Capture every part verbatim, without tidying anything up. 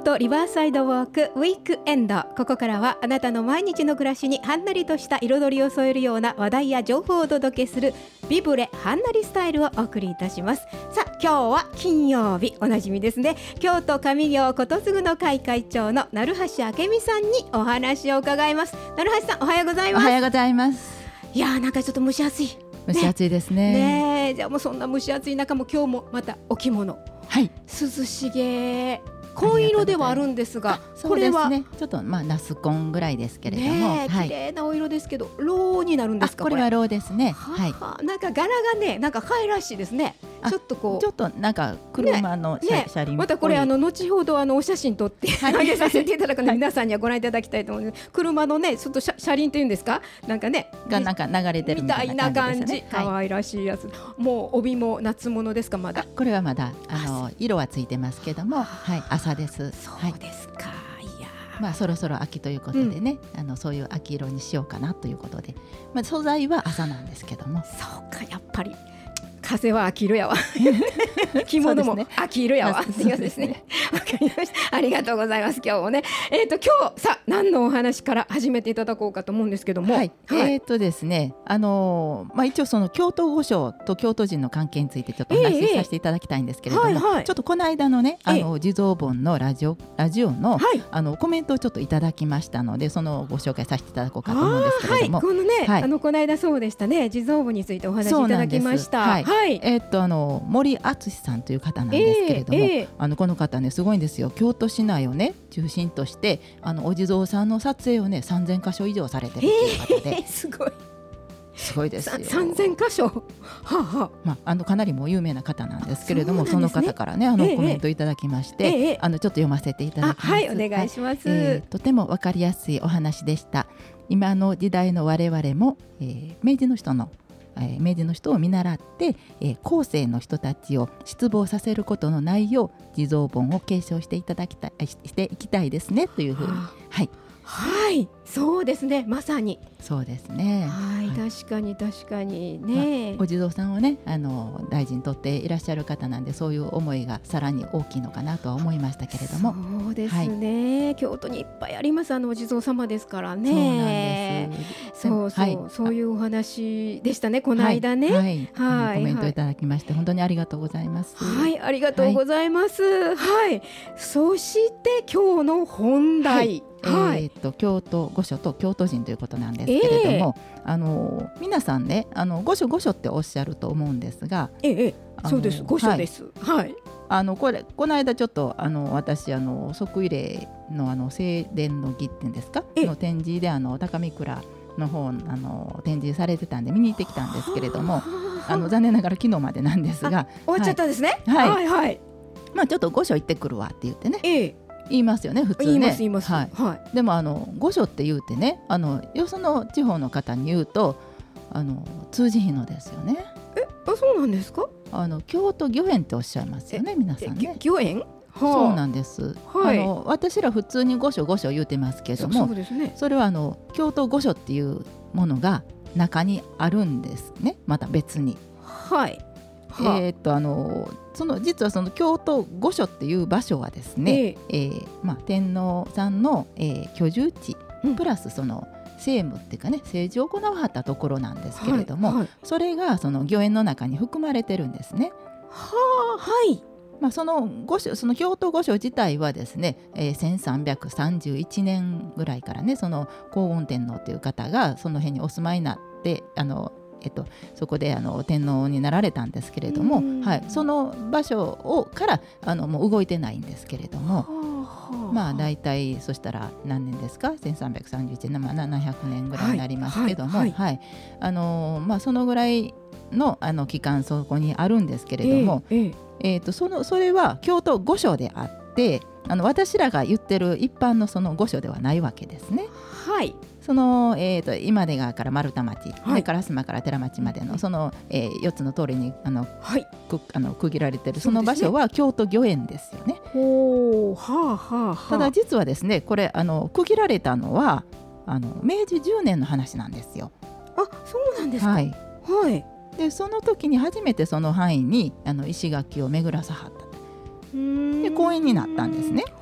都リバーサイドウォークウィークエンド。ここからはあなたの毎日の暮らしにはんなりとした彩りを添えるような話題や情報をお届けするビブレはんなりスタイルをお送りいたします。さあ今日は金曜日、おなじみですね。京都上京ことすぐの会会長の成橋明美さんにお話を伺います。成橋さん、おはようございます。 おはようございます。 いやー、なんかちょっと蒸し暑い、 蒸し暑いですね。 ねえ、じゃあもうそんな蒸し暑い中も今日もまたお着物、 はい、 涼しげ紺色ではあるんですが、 これはね、ちょっとまあナス紺ぐらいですけれども、 ね、綺麗なお色ですけど、ローになるんですか？ これはローですね。 はは、なんか柄がね、なんか可愛らしいですね。ちょっとこう、 ちょっとなんか車の車、 ねね、 車輪っぽい。 またこれあの後ほどあのお写真撮って上げさせていただくので、皆さんにはご覧いただきたいと思うんです。車のね、ちょっと車、車輪というんですか、なんかねがなんか流れてるみたいな感じですね。 可愛らしいやつ。もう帯も夏物ですか？まだこれはまだあの色はついてますけども、はい、朝です。 そうですか。いや、 まあそろそろ秋ということでね、うん、あのそういう秋色にしようかなということで、まあ素材は朝なんですけども。 そうか、やっぱり風は秋色やわ着物も秋色やわっていうですね。わかりました。ありがとうございます。今日もね、えっと今日さあ何のお話から始めていただこうかと思うんですけども、 はいはい、えっとですね、あのー、まあ一応その京都御所と京都人の関係についてちょっとお話しさせていただきたいんですけれども、えーはいはい、ちょっとこの間のね、あの地蔵盆のラジオラジオの、はい、あのコメントをちょっといただきましたので、そのご紹介させていただこうかと思うんですけれども、 はい、このね、はい、あのこの間そうでしたね、地蔵盆についてお話しいただきました。 はいはい、えー、っとあの森敦さんという方なんですけれども、えーえー、あのこの方ねすごいんですよ。京都市内をね中心としてあのお地蔵さんの撮影をねさんぜんかしょ以上されてるという方で、 えー、すごいすごいですよ。 さんぜんかしょ、はあはあ、 まあ、あのかなりもう有名な方なんですけれども、 そ, ね、その方からねあの、えー、コメントいただきまして、えー、あのちょっと読ませていただきます。 はい、お願いします。はい、 えー、とても分かりやすいお話でした。今の時代の我々も、えー、明治の人の明治の人を見習って、えー、後世の人たちを失望させることのないよう地蔵盆を継承していただきたいしていきたいですねというふうに、はい、 はい、そうですね、まさにそうですね。 はい、はい、確かに確かにね、 まあ、お地蔵さんをねあの大事にとっていらっしゃる方なんで、そういう思いがさらに大きいのかなとは思いましたけれども。 そうですね、はい、京都にいっぱいあります、あのお地蔵様ですからね。そうなんです。そうそう、はい、そういうお話でしたね、この間ね。はい、 はいはい、コメントいただきまして、はい、本当にありがとうございます。 はい、ありがとうございます。はい、はい、そして今日の本題、はい、 えー、と京都御所と京都人ということなんですけれども、えー、あの皆さんねあの御所御所っておっしゃると思うんですが、 えー、そうです、御所です。はい、はい、 あのこれこの間ちょっとあの私あの即位礼 の, あの正殿の儀っていうんですかの展示であの高見倉の方あの展示されてたんで見に行ってきたんですけれども、あの残念ながら昨日までなんですが終わっちゃったんですね。 はい、 はいはい、 まあ、ちょっと御所行ってくるわって言ってね、えー言いますよね、普通ね。 言います言います、 はいはい、でもあの御所って言うてね、あのよその地方の方に言うとあの通じひんのですよね。 え、あ、そうなんですか？ あの京都御苑っておっしゃいますよね、皆さんね。 御苑、はあ、 そうなんです、はい、あの私ら普通に御所御所言うてますけども、 そ, そうですね、 それはあの京都御所っていうものが中にあるんですね、また別に。 はい、 はあ、えー、っとあのその実はその京都御所っていう場所はですね、えーえーまあ、天皇さんの、えー、居住地、うん、プラスその政務っていうかね政治を行わはったところなんですけれども、はいはい、それがその御苑の中に含まれてるんですね。 はあ、はい、 まあ、その御所その京都御所自体はですね、えー、せんさんびゃくさんじゅういちねんぐらいからね、その光厳天皇という方がその辺にお住まいになってあのえっと、そこであの天皇になられたんですけれども、はい、その場所をからあのもう動いてないんですけれども、まあ大体そしたら何年ですか、せんさんびゃくさんじゅういちねん、まあ、ななひゃくねんぐらいになりますけども、はいはいはい、あのまあ、そのぐらい の, あの期間そこにあるんですけれども、えーえー、と そ, のそれは京都御所であって、あの私らが言ってる一般のその御所ではないわけですね。 はい、 その、えー、と今出川から丸太町、はい、烏丸から寺町までのその、えー、よっつの通りにあの、はい、く, あの区切られているその場所は京都御苑ですよね。 ほう、はあはあはあ、 ただ実はですね、これあの区切られたのはあの明治じゅうねんの話なんですよ。 あ、そうなんですか。はい、はい、 でその時に初めてその範囲にあの石垣を巡らさはった。で公園になったんですね。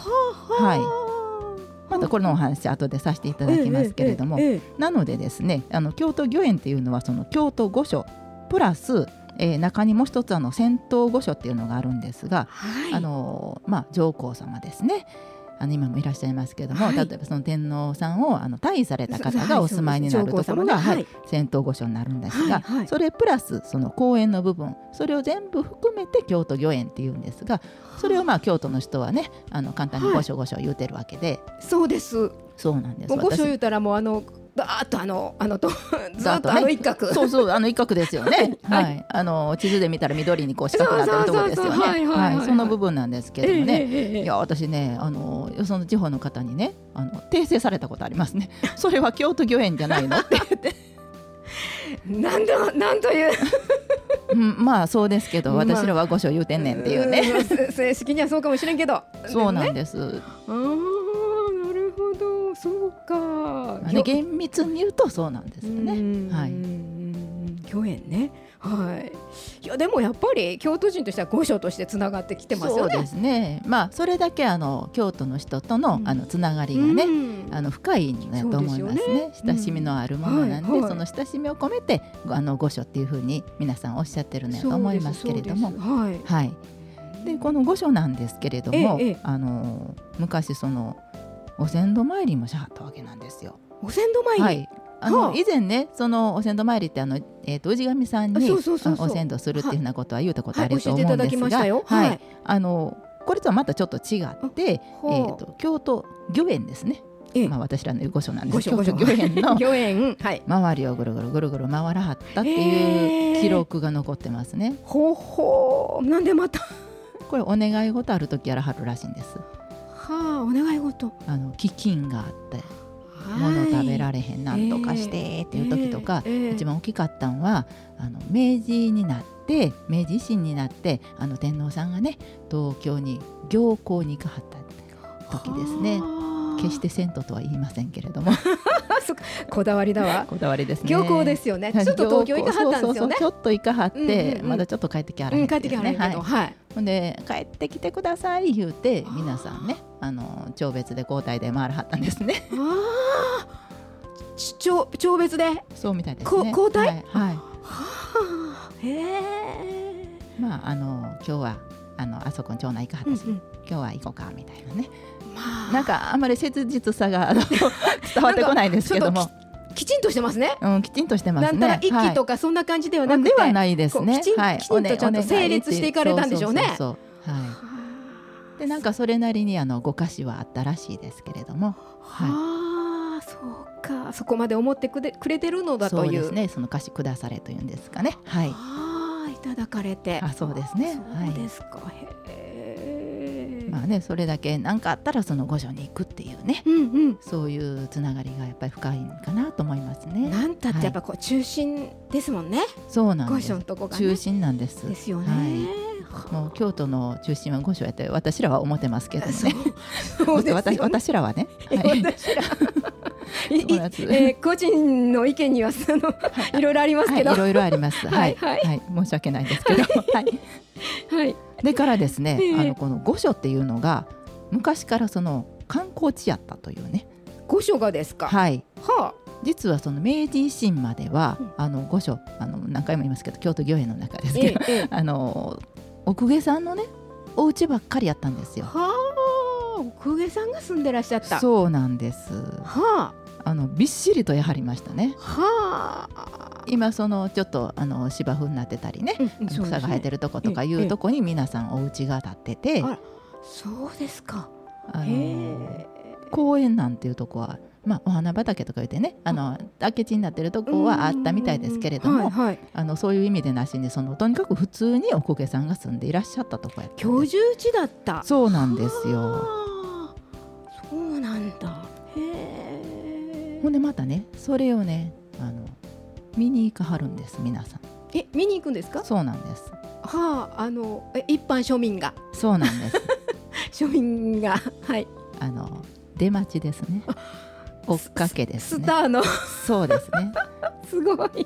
ははい、またこれのお話後でさせていただきますけれども、 ええええええなのでですね、あの京都御苑っていうのはその京都御所プラス、えー、中にもう一つあの仙洞御所っていうのがあるんですが、 はい、 あのまあ、上皇様ですね、あの今もいらっしゃいますけれども、 はい、 例えばその天皇さんをあの退位された方がお住まいになるところが、はい、仙洞御所になるんですが、 はいはい、 それプラスその公園の部分、それを全部含めて京都御苑っていうんですが、それをまあ京都の人はね、あの簡単に御所御所言うてるわけで、 はい、そうです。 そうなんです。 御所言うたらもうあのだーっとあのあのとずっとあの一角、 そうそう、あの一角ですよねはい、 はい、あの地図で見たら緑にこう四角くなってるところですよね。はい、その部分なんですけどもね、えーえー、いや私ね、あのよその地方の方にね、あの訂正されたことありますねそれは京都御苑じゃないのって言ってなんだなんといううん、まあそうですけど、私らは御所言うてんねんっていうね、 まあ、正式にはそうかもしれんけどそうなんです、ね、 あー、なるほど、そうか、 ね、厳密に言うとそうなんですよね。はい、 御苑ね、はい、いやでもやっぱり京都人としては御所としてつながってきてますよね。 そうですね、まあそれだけあの京都の人との、うん、あのつながりがね、うん、あの深いんだと思いますね。すね、親しみのあるものなんで、うん、はいはい、その親しみを込めてあの御所っていうふうに皆さんおっしゃってるんだと思いますけれども、はいはい、でこの御所なんですけれども、ええ、あの昔そのお先祖参りもしはったわけなんですよ。 お先祖参り、 はい、あの、はあ、以前ね、そのお先祖参りってあの、えー、と氏神さんにお先祖するっていうようなことは言うたことあると思うんですが、はいはいはい、あのこれとはまたちょっと違って、はあ、えー、と京都御苑ですね、ええ、まあ、私らの御所なんですけど、京都御苑の周りをぐるぐるぐるぐる回らはったっていう記録が残ってますね。 ほうほう、なんでまたこれお願い事あるときやらはるらしいんです。 はあ、お願い事、 あの飢饉があって物食べられへん、なんとかしてっていう時とか、えーえー、一番大きかったのはあの明治になって明治維新になってあの天皇さんがね東京に行幸に行かはった時ですね。決して銭湯とは言いませんけれどもこだわりだわ、 こだわりですね。 行幸ですよね。ちょっと東京行かはったんですよね。そうそうそう、 ちょっと行かはって、うんうんうん、まだちょっと帰ってきはらへんですね、うん、帰ってきはらへんけど、はい、ほんで帰ってきてください言うて皆さんね、あの帳別で交代で回らはったんですね。 あ帳帳別でそうみたいですね。 交代、 はい、はい、はあ、へえ。 まああの今日はあのあそこに町内行かはったし、うんうん、今日は行こうかみたいなね、まあ、なんかあんまり切実さが伝わってこないんですけどもきちんとしてますね、 うん、きちんとしてますね。 なんたら一期とかそんな感じではなくて、 はい、ではないですね。 きちん、はい、きちんとちゃんと整列していかれたんでしょうね。 でなんかそれなりにあのご歌詞はあったらしいですけれども、 はい、あ、そうか、そこまで思ってくれ、くれてるのだという。 そうですね、その歌詞くだされというんですかね、はい、 あ、いただかれて、 あ、そうですね、 そうですか、はい、へ、 まあね、それだけ何かあったらその御所に行くっていうね、うんうん、そういうつながりがやっぱり深いのかなと思いますね。 なんたってやっぱこう中心ですもんね、はい、 そうなんです、 御所のとこが、ね、 中心なんですですよね、 はい、もう京都の中心は御所やって私らは思ってますけどもね。そうです私, 私らはね、はい、 私らいえー、個人の意見にはその、はい、いろいろありますけど、 はい、いろいろありますはい、はいはい、申し訳ないですけど、はいはい、でからですね、えー、あのこの御所っていうのが昔からその観光地やったというね。 御所がですか。 はい、 はあ、 実はその明治維新までは、うん、あの御所、あの何回も言いますけど京都御苑の中ですけど、えーえー、あのお公家さんのねお家ばっかりやったんですよ。 はあ、お公家さんが住んでらっしゃった。 そうなんです。 はあ、 あのびっしりとやはりましたね。 はあ、 今そのちょっとあの芝生になってたりね、うん、草が生えてるとことかいうとこに皆さんお家が建ってて、 あ、そうですか。 あの公園なんていうとこは、まあ、お花畑とか言ってね、あの空き地になってるとこはあったみたいですけれども、はいはい、あのそういう意味でなしにそのとにかく普通にお公家さんが住んでいらっしゃったとこやったんです。 居住地だった。 そうなんですよ。 そうなんだ。へー。 ほんでまたねそれをねあの見に行かはるんです皆さん。 え、見に行くんですか。 そうなんです。 はあ、あのえ一般庶民が。 そうなんです庶民が、はい、 あの出待ちですね。追っかけですね。 スターのそうですね。 すごい。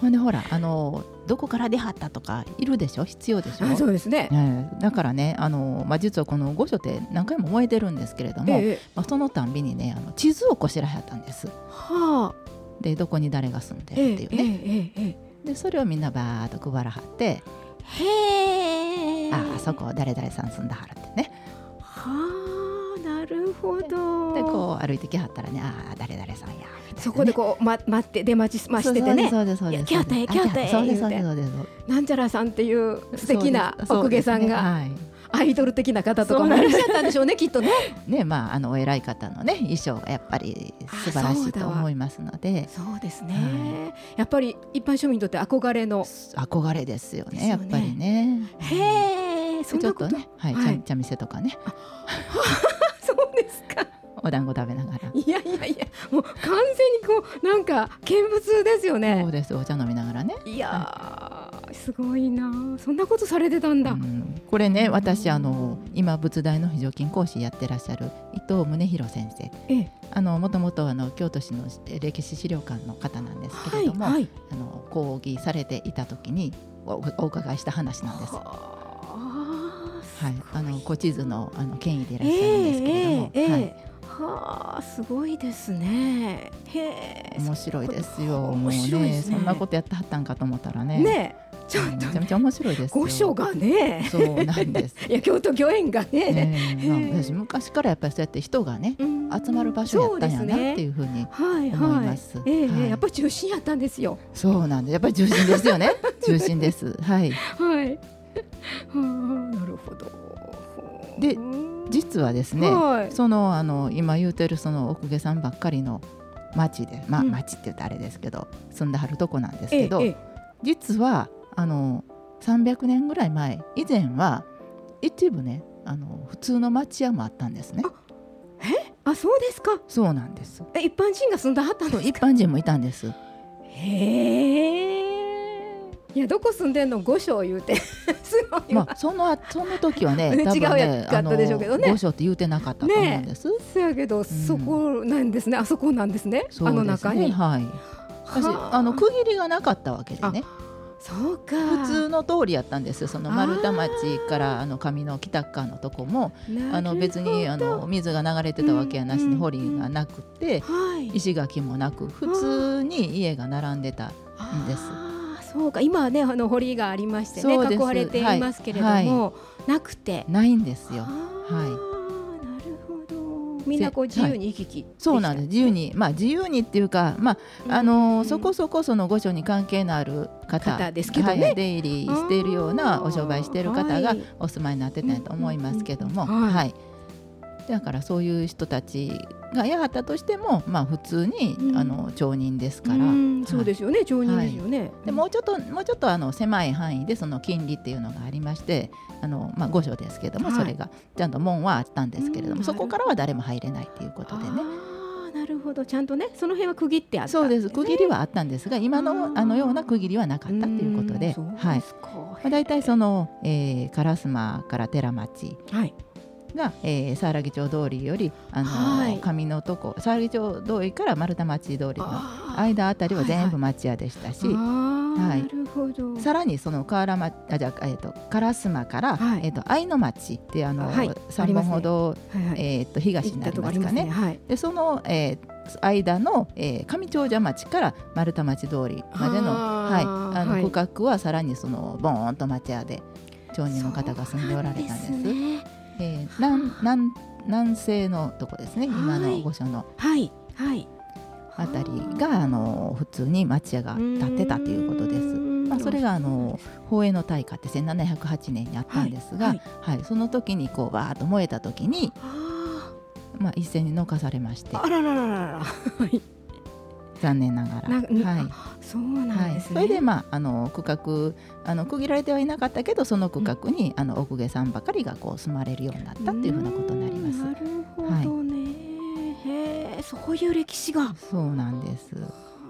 ほんでほらあのどこから出はったとかいるでしょ、必要でしょ。 あ、そうですね。 えーだからねあの、まあ、実はこの御所って何回も燃えてるんですけれども、 ええ、 まあ、そのたんびにねあの地図をこしらはったんです。 はあ、 でどこに誰が住んでええるっていうね、 ええええ、 でそれをみんなバーッと配らはって、 へえ。 ああそこ誰々さん住んだはるってね。 はあ、なるほど。 でこう歩いてきはったらね、ああ誰々さんやみたいな、ね、 そこでこう、ま、待って出待ちましててね、 そうですそうですそうです、 いや来はったよ来はったよそうですそう言うてですそうですなんちゃらさんっていう素敵なお公家さんが、 そうですね、はいアイドル的な方とかもいらっしゃったんでしょうねきっとね。 ね、まああのお偉い方のね衣装がやっぱり素晴らしいと思いますので、 そうですね、 はい、 やっぱり一般庶民にとって憧れの憧れですよね、 ですよねやっぱりね。 へえ、そんなことちょっとね、はい、 はい、 茶店とかねそうですか。 お団子食べながら、 いやいやいや、もう完全にこうなんか見物ですよね。 そうです、お茶飲みながらね。 いやー、はい、すごいな、そんなことされてたんだ、 うん、これね私あの今仏大の非常勤講師やってらっしゃる伊藤宗弘先生、 ええ、 あのもともとあの京都市の歴史資料館の方なんですけれども、 はいはい、 あの講義されていた時に お, お伺いした話なんです。 ははい、あの古地図のあの権威でいらっしゃるんですけれども、 ええええ、 はいはあ、すごいですね。へえ、 面白いですよ。もう面白いねですね。 そんなことやってはったんかと思ったらね、 ねえ、ちょっとめちゃめちゃ面白いですよ。 御所がね、 そうなんです。 いや京都御苑がね、 ねえ、まあへえ私昔からやっぱりそうやって人がね、 うん集まる場所やったんやなそうですねっていうふうにはい思いはい、 ます。 ええはいやっぱり中心やったんですよ。 そうなんです。やっぱり中心ですよね。中心です。はい。 はい。はあ、なるほど。 でうん実はですね、 はい、 そのあの今言うてるそのお公家さんばっかりの町で、まあうん町って言ったらあれですけど、住んではるとこなんですけど、 えええ実はあのさんびゃくねんぐらい前以前は一部ねあの普通の町屋もあったんですね。 え、あ、そうですか。 そうなんです。 え、一般人が住んではったんそうですか。 一般人もいたんです。 へえ。いや、どこ住んでんの御所言うてすごいわ。 まあそのその時はね違う多分ねやかったでしょうけどねあの御所って言うてなかったと思うんです。 せやけど、そこなんですね。あそこなんですね。 そうですね、 あの中に。 はい。私はああの区切りがなかったわけでね。 そうか。 普通の通りやったんですよ。その丸太町からあの上の北側のとこもあの別にあの水が流れてたわけやなしに堀がなくて、 はい、 石垣もなく普通に家が並んでたんです。 あ、そうか。今はね、あの堀がありましてね、 そうです囲われていますけれども、 はいはなくて。 ないんですよ。 ははい。 なるほど。みんなこう自由に行き来できた。 そうなんです。自由に、まあ自由にっていうか、まああのーそこそこその御所に関係のある方、 方ですけどね、 はい、出入りしているようなお商売している方がはいお住まいになってたんやと思いますけども、 うんうんうんはいはい。だからそういう人たちがやはったとしても、まあ普通に、 うんあの町人ですから、 うんはいそうですよね、町人ですよね。 でもうちょっともうちょっとあの狭い範囲でその金利っていうのがありまして、あのまあ御所ですけども、 はいそれがちゃんと門はあったんですけれども、 うんそこからは誰も入れないということでね。 あーなるほど、ちゃんとね、その辺は区切ってあったそうです、 ね区切りはあったんですが、今あのーあのような区切りはなかったということで、 うんそうはい。 ですか。 まあ、大体その、えー、烏丸から寺町はい。 が、えー、佐原木町通りよりあの、 はい上のとこ佐原木町通りから丸太町通りのあー間あたりは全部はい町屋でしたし、 あーはいなるほど。 さらにその河原町あじゃあ、えー、と烏丸から、 はいえー、と愛の町ってあの、 はいさんぼんほど、 はいはい。 えー、と東になりますかね。 はい。 でその、えー間の、えー、上長者町から丸太町通りまでの、 あーはい、あのはい区画はさらにそのボーンと町屋で町人の方が住んでおられたんです。 そうなんねえー南南南西のとこですね、今の御所のはいはい。 あたりがあの普通に町屋が建ってたということです。まあ、それがあの宝永の大火ってせんななひゃくはちねんにあったんですが、 ははいいその時にこうわーっと燃えた時に、 あまあ、一斉に残されましてーあららららら。はい。 残念ながら、 なはいそうなんはい、 ですね。 それで、まあ、あの区画あの区切られてはいなかったけどその区画に、あのお公家さんばかりがこう住まれるようになったっていうふうなことになります。 なるほどね。へえ、そういう歴史が。 そうなんです。 あ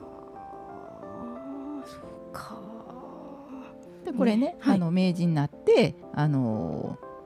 ーそうか。 でこれね、 ねはいあの明治になってあの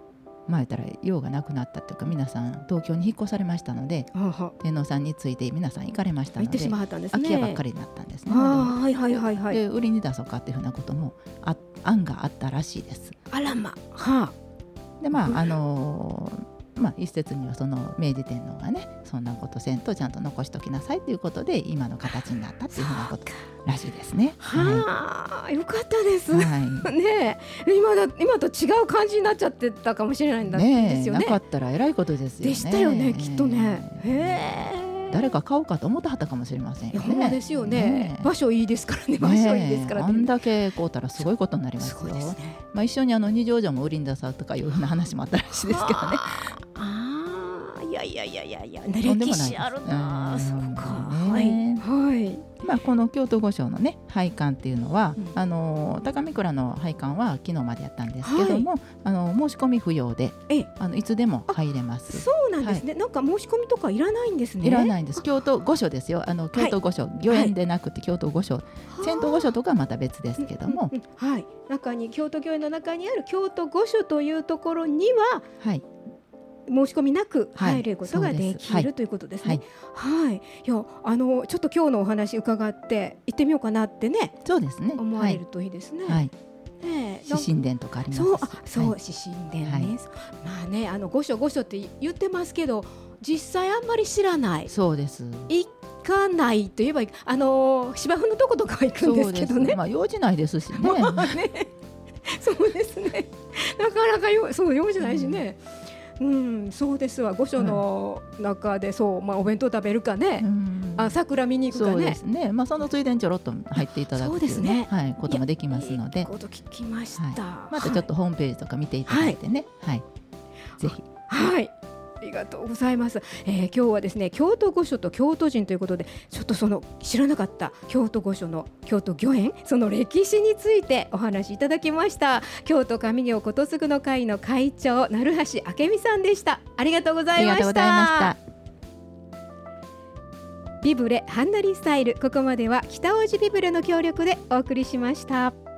前たら用がなくなったというか皆さん東京に引っ越されましたので、 はは天皇さんについて皆さん行かれましたので行ってしまったんですね。 空き家ばっかりになったんですね。 あはいはいはいはい。 で売りに出そうかっていうふうなこともあ案があったらしいです。 あらまはでまああのーまあ、一説にはその明治天皇がねそんなことせんとちゃんと残しときなさいということで今の形になったっていうふうなことらしいですね。 はあ、よかったです、 はいねえ今だ今と違う感じになっちゃってたかもしれないんだですよね。 なかったらえらいことですよね。 でしたよねきっとね。へえ誰か買おうかと思ってはったかもしれませんよね。 いやほんまですよね。 ね場所いいですからね。場所いいですからね。 あんだけ買うたらすごいことになりますよ。 すごいですね。 まあ、一緒にあの二条城も売りに出さとかいうふうな話もあったらしいですけどね。 ああいやいやいやいやいや、ね、 とんでも歴ないです史あるな。 うんそうか、 ねはいはい。 まあ、この京都御所のね拝観っていうのは、 うんあの高見倉の拝観は昨日までやったんですけども、あの申し込み不要でええあのいつでも入れます。 そうなんですね、なんか申し込みとかいらないんですね。 いらないんです。京都御所ですよ。あの京都御所、御苑でなくて京都御所、仙洞御所とかはまた別ですけども、 うんうんうんはい、中に京都御苑の中にある京都御所というところにははい申し込みなく入ることがはいできる、 そうですということですね。 はいはい、いやあのちょっと今日のお話伺って行ってみようかなってねそうですね。 思われるといいですね。 はいはいねえ獅神殿とかありますし。 そうあそう、 はい獅神殿ね、 はいまあねあの御所御所って言ってますけど実際あんまり知らないそうです。 行かないと言えばあの芝生のとことかは行くんですけどね。 まあ用事ないですしね。 まあねそうですねなかなかよそう用事ないしね、うん、うん、そうですわ。御所の中でそう、まあ、お弁当食べるかね、 うんあ桜見に行くかね。 そうですね。まあそのついでにちょろっと入っていただくそうですねはい、こともできますので、 いいこと聞きました、 はい、またちょっとホームページとか見ていただいてね、はい、ぜひ。 はい、はいありがとうございます、えー、今日はですね京都御所と京都人ということでちょっとその知らなかった京都御所の京都御苑その歴史についてお話しいただきました。京都上京ことすぐの会の会長鳴橋明美さんでした。ありがとうございました。 ありがとうございました。 ビブレハンナリスタイル、ここまでは北大路ビブレの協力でお送りしました。